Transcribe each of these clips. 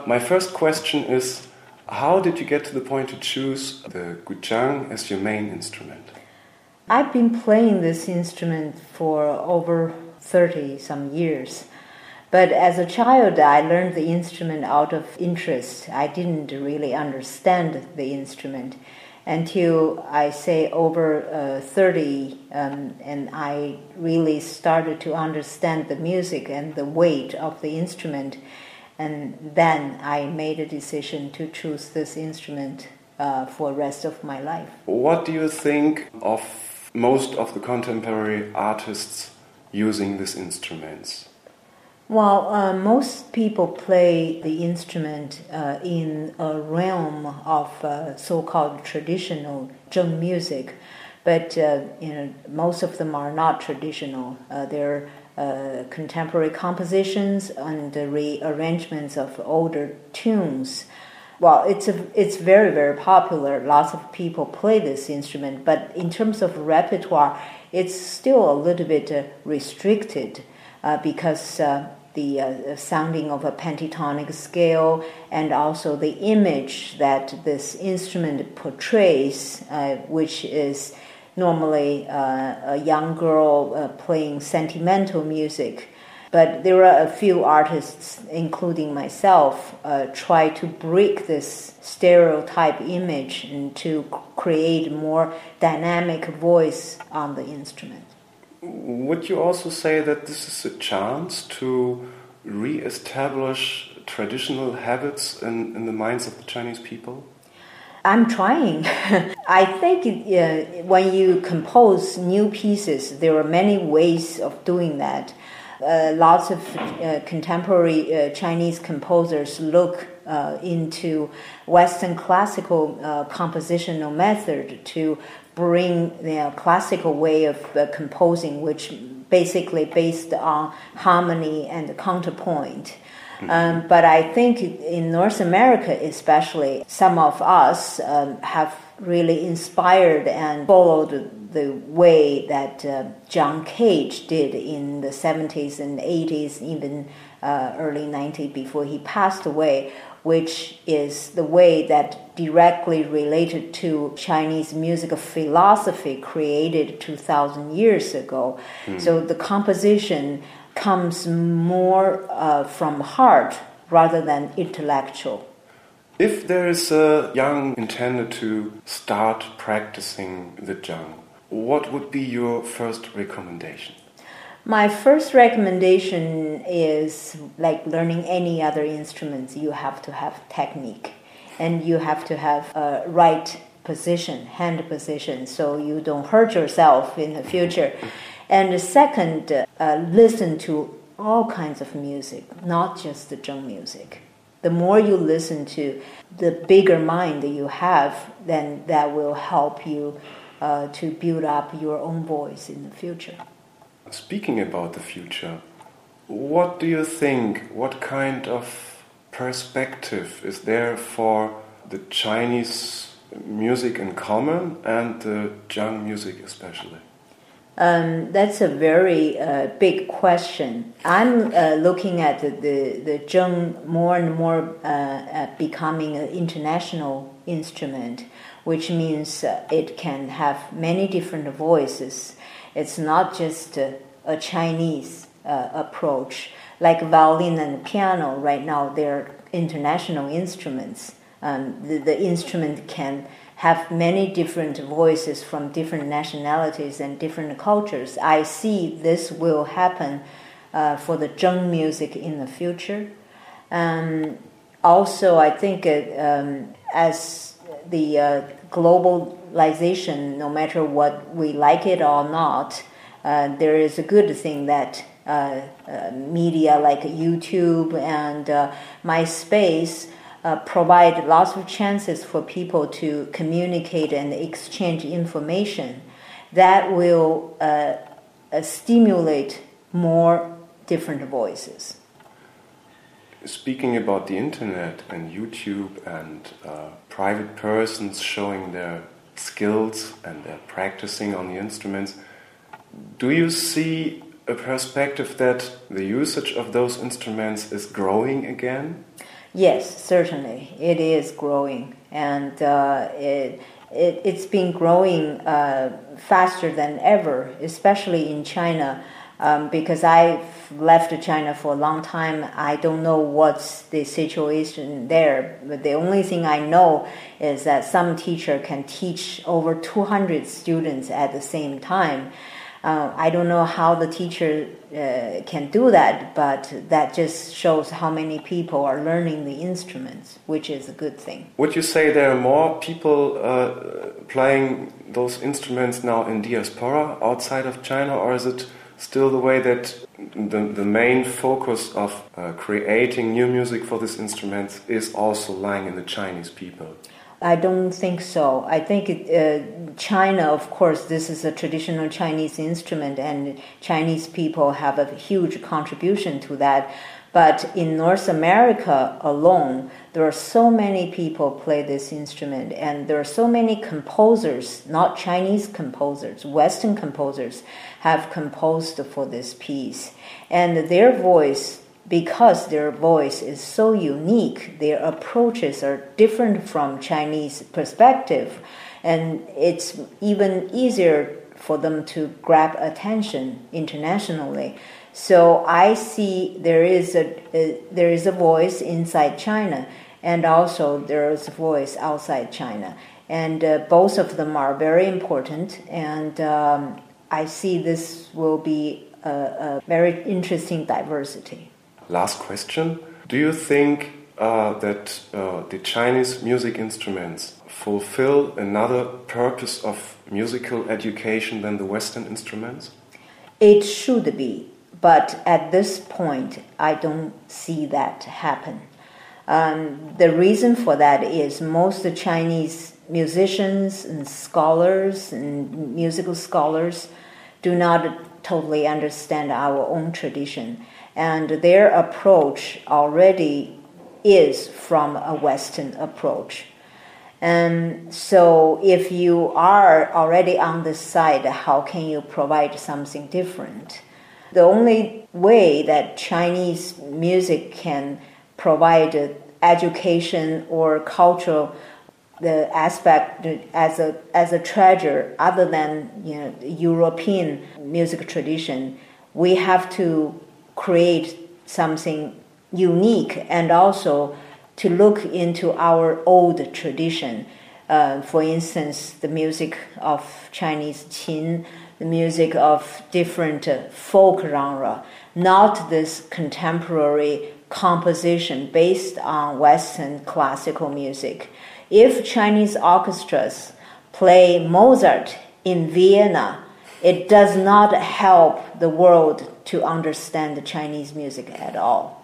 My first question is, how did you get to the point to choose the guzheng as your main instrument? I've been playing this instrument for over 30 some years. But as a child, I learned the instrument out of interest. I didn't really understand the instrument until I say over 30, and I really started to understand the music and the weight of the instrument. And then I made a decision to choose this instrument for the rest of my life. What do you think of most of the contemporary artists using these instruments? Well, most people play the instrument in a realm of so-called traditional zheng music, but most of them are not traditional. They're contemporary compositions and rearrangements of older tunes. Well, it's very, very popular. Lots of people play this instrument, but in terms of repertoire, it's still a little bit restricted because the sounding of a pentatonic scale and also the image that this instrument portrays, which is normally a young girl playing sentimental music. But there are a few artists, including myself, try to break this stereotype image and to create more dynamic voice on the instrument. Would you also say that this is a chance to re-establish traditional habits in the minds of the Chinese people? I'm trying. I think when you compose new pieces, there are many ways of doing that. Lots of contemporary Chinese composers look into Western classical compositional method to bring the classical way of composing, which basically based on harmony and counterpoint. But I think in North America especially, some of us have really inspired and followed the way that John Cage did in the 70s and 80s, even early 90s before he passed away, which is the way that directly related to Chinese musical philosophy created 2,000 years ago. So the composition comes more from heart rather than intellectual. If there is a young intender to start practicing the zheng, what would be your first recommendation? My first recommendation is like learning any other instruments. You have to have technique and you have to have a right position, hand position, so you don't hurt yourself in the future. And the second, listen to all kinds of music, not just the zheng music. The more you listen to, the bigger mind that you have, then that will help you to build up your own voice in the future. Speaking about the future, what do you think, what kind of perspective is there for the Chinese music in common and the zheng music especially? That's a very big question. I'm looking at the zheng more and more becoming an international instrument, which means it can have many different voices. It's not just a Chinese approach. Like violin and piano, right now they're international instruments. The instrument can have many different voices from different nationalities and different cultures. I see this will happen for the zheng music in the future. Also, I think as the globalization, no matter what we like it or not, there is a good thing that media like YouTube and MySpace provide lots of chances for people to communicate and exchange information that will stimulate more different voices. Speaking about the internet and YouTube and private persons showing their skills and their practicing on the instruments, do you see a perspective that the usage of those instruments is growing again? Yes, certainly. It is growing. And it's been growing faster than ever, especially in China. Because I've left China for a long time, I don't know what's the situation there. But the only thing I know is that some teacher can teach over 200 students at the same time. I don't know how the teacher can do that, but that just shows how many people are learning the instruments, which is a good thing. Would you say there are more people playing those instruments now in diaspora outside of China, or is it still the way that the main focus of creating new music for these instruments is also lying in the Chinese people? I don't think so. I think China, of course, this is a traditional Chinese instrument, and Chinese people have a huge contribution to that. But in North America alone, there are so many people play this instrument, and there are so many composers, not Chinese composers, Western composers, have composed for this piece. And their voice, because their voice is so unique, their approaches are different from Chinese perspective, and it's even easier for them to grab attention internationally. So I see there is a voice inside China, and also there is a voice outside China, and both of them are very important. And I see this will be a very interesting diversity. Last question. Do you think that the Chinese music instruments fulfill another purpose of musical education than the Western instruments? It should be, but at this point, I don't see that happen. The reason for that is most Chinese musicians and scholars and musical scholars do not totally understand our own tradition. And their approach already is from a Western approach. And so if you are already on this side, how can you provide something different? The only way that Chinese music can provide education or cultural the aspect as a treasure other than European music tradition, we have to create something unique, and also to look into our old tradition. For instance, the music of Chinese qin, the music of different folk genre, not this contemporary composition based on Western classical music. If Chinese orchestras play Mozart in Vienna, it does not help the world to understand the Chinese music at all.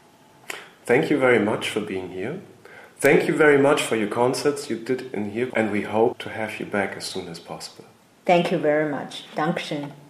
Thank you very much for being here. Thank you very much for your concerts you did in here, and we hope to have you back as soon as possible. Thank you very much. Dankeschön.